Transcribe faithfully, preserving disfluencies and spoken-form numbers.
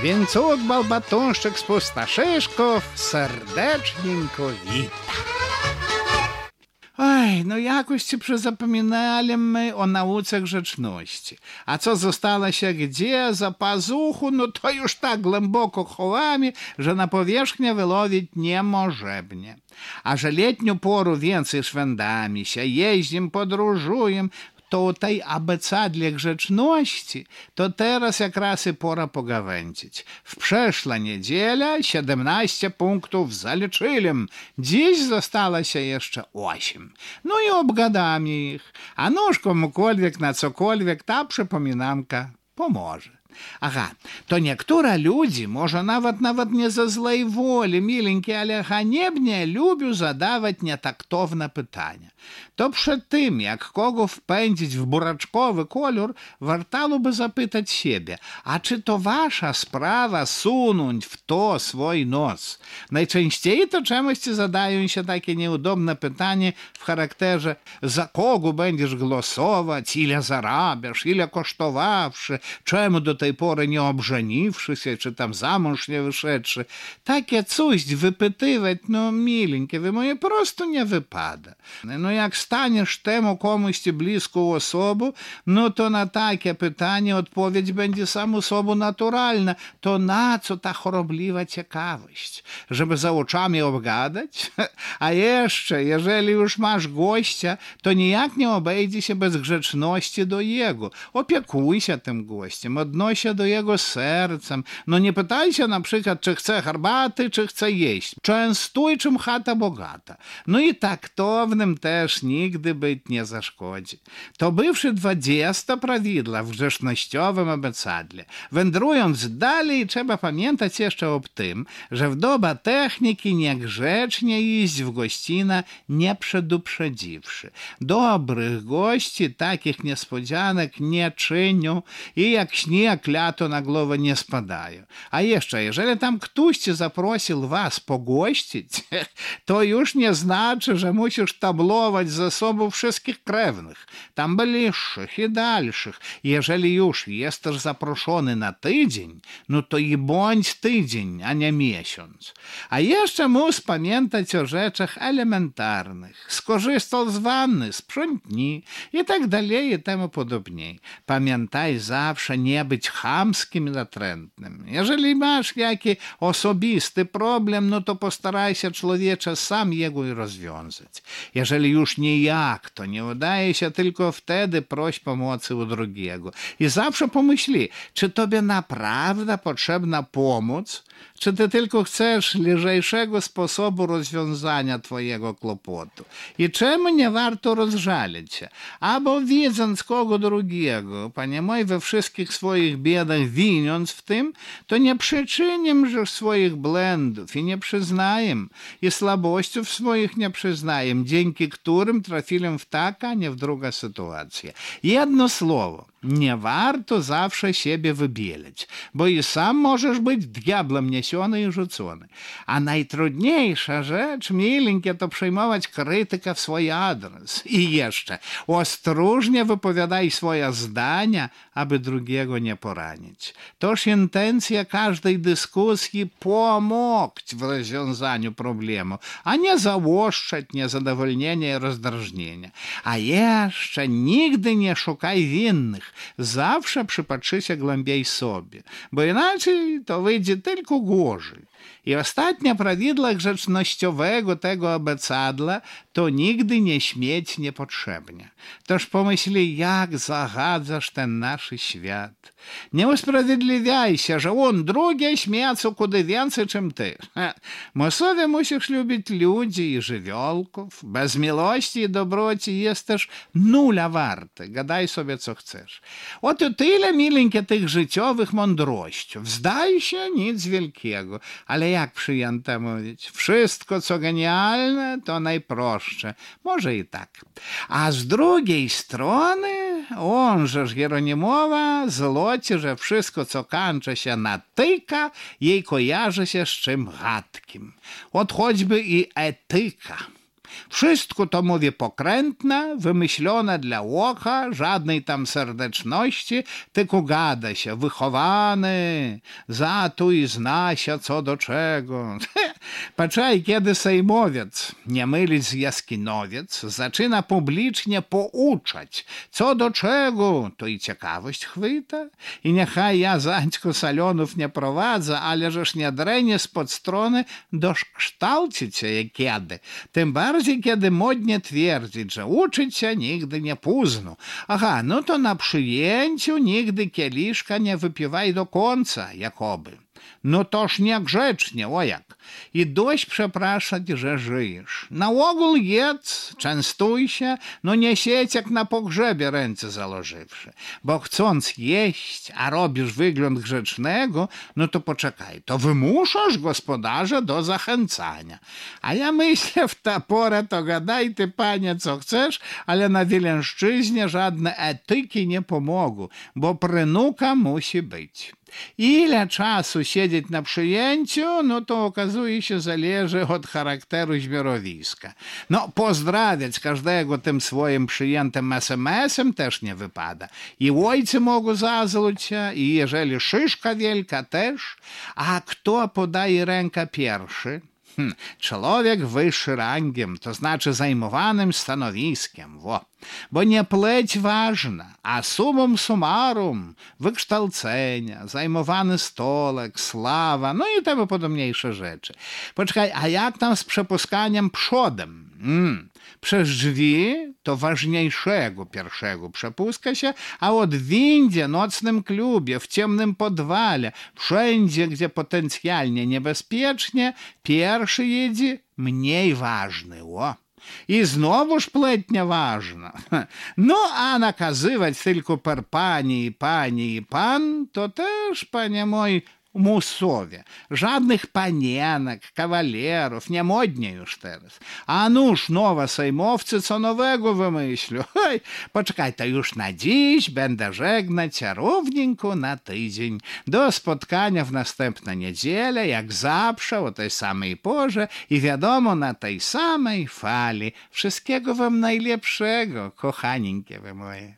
Вінцук Балбатунщик з Пустошишков сердечненько віта. Oj, no jakoś ci przyzapominali my o nauce grzeczności. A co zostało się gdzie, za pazuchu, no to już tak głęboko chowamy, że na powierzchnię wyłowić nie możemy. A że letnią poru więcej szwendamy się, jeździm, podróżujem, to o tej abecadle grzeczności, to teraz jak raz i pora pogawędzić. W przeszła niedziela siedemnaście punktów zaliczyli, dziś zostało się jeszcze osiem. No i obgadamy ich, a nóż komukolwiek na cokolwiek ta przypominanka pomoże. Ага, to niektóre ludzi, może nawet nawet nie ze złej woli, milenькі, ale haniebnie lubią zadawać nietaktowne pytania. To przed tym, jak kogo wpędzić w buraczkowy kolor, wartałoby zapytać siebie, a czy to wasza sprawa sunąć w to swój nos? Najczęściej to czemuś zadają się takie nieudobne pytanie w charakterze, za kogo będziesz głosować, ile zarabiasz, ile kosztowawszy, czemu do tej pory nie obżeniwszy się, czy tam za mąż nie wyszedłszy. Takie coś wypytywać, no milenькі, wy moje prostu nie wypada. No jak staniesz temu komuś bliską osobą, no to na takie pytanie odpowiedź będzie samo sobą naturalna. To na co ta chorobliwa ciekawość? Żeby za oczami obgadać? A jeszcze, jeżeli już masz gościa, to nijak nie obejdzie się bez grzeczności do jego. Opiekuj się tym gościem, odnoś się do jego sercem. No nie pytaj się na przykład, czy chce herbaty, czy chce jeść. Częstuj, czym chata bogata. No i taktownym też nigdy być nie zaszkodzi. To bywszy dwadzieścia prawidła w grzecznościowym abecadle. Wędrując dalej, trzeba pamiętać jeszcze o tym, że w doba techniki niegrzecznie iść w gościnę nie przeduprzedziwszy. Dobrych gości takich niespodzianek nie czynią i jak śnieg lato na głowę nie spadają. A jeszcze, jeżeli tam ktoś cię zaprosił was pogościć, to już nie znaczy, że musisz tablować ze sobą wszystkich krewnych, tam bliższych i dalszych. Jeżeli już jesteś zaproszony na tydzień, no to i bądź tydzień, a nie miesiąc. A jeszcze mus pamiętać o rzeczach elementarnych. Skorzystał z wanny, sprzątnij i tak dalej i temu podobniej. Pamiętaj zawsze nie być chamskim i natrętnym. Jeżeli masz jakiś osobisty problem, no to postaraj się człowiecze sam jego i rozwiązać. Jeżeli już nijak, to nie udaje się tylko wtedy proś pomocy u drugiego. I zawsze pomyśli, czy tobie naprawdę potrzebna pomoc, czy ty tylko chcesz lżejszego sposobu rozwiązania twojego kłopotu. I czemu nie warto rozżalić się? Albo widząc kogo drugiego, panie mój, we wszystkich swoich biedach winiąc w tym, to nie przyczyniem że swoich błędów i nie przyznajem, i słabościów swoich nie przyznajem, dzięki którym trafili w tak, a nie w drugą sytuację. Jedno słowo. Nie warto zawsze siebie wybieleć, bo i sam możesz być diablem niesiony i rzucony. A najtrudniejsza rzecz, milenькі, to przyjmować krytykę w swój adres. I jeszcze, ostrożnie wypowiadaj swoje zdania, aby drugiego nie poranić. Toż intencja każdej dyskusji pomóc w rozwiązaniu problemu, a nie załoszczać niezadowolnienia i rozdrażnienia. A jeszcze nigdy nie szukaj winnych. Zawsze przypatrzy się głębiej sobie, bo inaczej to wyjdzie tylko gorzej. I ostatnia prawidła grzecznościowego tego abecadla to nigdy nie śmieć niepotrzebnie. Toż pomyśli, jak zagadzasz ten nasz świat. Nie usprawiedliwiaj się, że on drugie śmiecą kudy więcej, czym ty. Mo sobie musisz lubić ludzi i żywiołków. Bez miłości i dobroci jest też nula warty. Gadaj sobie, co chcesz. Oto tyle, milenькі, tych życiowych mądrościów. Zdaj się, nic wielkiego. Ale jak przyjęto mówić? Wszystko, co genialne, to najprostsze. Może i tak. A z drugiej strony, onżeż Hieronimowa złoci, że wszystko, co kończy się na tyka, jej kojarzy się z czym rzadkim. Od choćby i etyka. Wszystko to, mówię, pokrętne, wymyślone dla oka, żadnej tam serdeczności, tylko gada się, wychowany, za tu i zna się co do czego. Patrzaj, kiedy sejmowiec, nie mylić jaskinowiec, zaczyna publicznie pouczać, co do czego, to i ciekawość chwyta. I niechaj ja Zańczku salonów nie prowadzę, ale żeż nie drenie spod strony dokształcić się kiedy. Tym bardziej, kiedy modnie twierdzić, że uczyć się nigdy nie późno. Aha, no to na przyjęciu nigdy kieliszka nie wypiwaj do końca, jakoby. No toż niegrzecznie, o jak. I dość przepraszać, że żyjesz. Na ogół jedz, częstuj się, no nie siedź jak na pogrzebie ręce założywszy. Bo chcąc jeść, a robisz wygląd grzecznego, no to poczekaj, to wymuszasz gospodarza do zachęcania. A ja myślę, w tę porę to gadaj ty, panie, co chcesz, ale na Wileńszczyźnie żadne etyki nie pomogą, bo prynuka musi być. Ile czasu siedzieć na przyjęciu, no to okazuje się zależy od charakteru zbiorowiska. No pozdrawiać każdego tym swoim przyjętym es em esem też nie wypada. I ojcy mogą zazluć się, i jeżeli szyszka wielka też. A kto podaje rękę pierwszy? Hm, człowiek wyższy rangiem, to znaczy zajmowanym stanowiskiem, wo. Bo nie pleć ważna, a sumum summarum wykształcenia, zajmowany stolek, sława, no i temu podobniejsze rzeczy. Poczekaj, a jak tam z przepuskaniem przodem? Mm. Przez drzwi to ważniejszego pierwszego przepuska się, a od windzie, nocnym klubie, w ciemnym podwale, wszędzie, gdzie potencjalnie niebezpiecznie, pierwszy jedzie mniej ważny, o. I znowuż pletnia ważna. No, a nakazywać tylko per pani i pani i pan, to też, panie mój, musowie. Żadnych panienek, kawalerów, nie modnie już teraz. A nuż, nowe sejmowcy co nowego wymyślą. Hej, poczekaj, to już na dziś będę żegnać cię równienko na tydzień. Do spotkania w następną niedzielę, jak zawsze o tej samej porze i wiadomo na tej samej fali. Wszystkiego wam najlepszego, kochaninkie wy moje.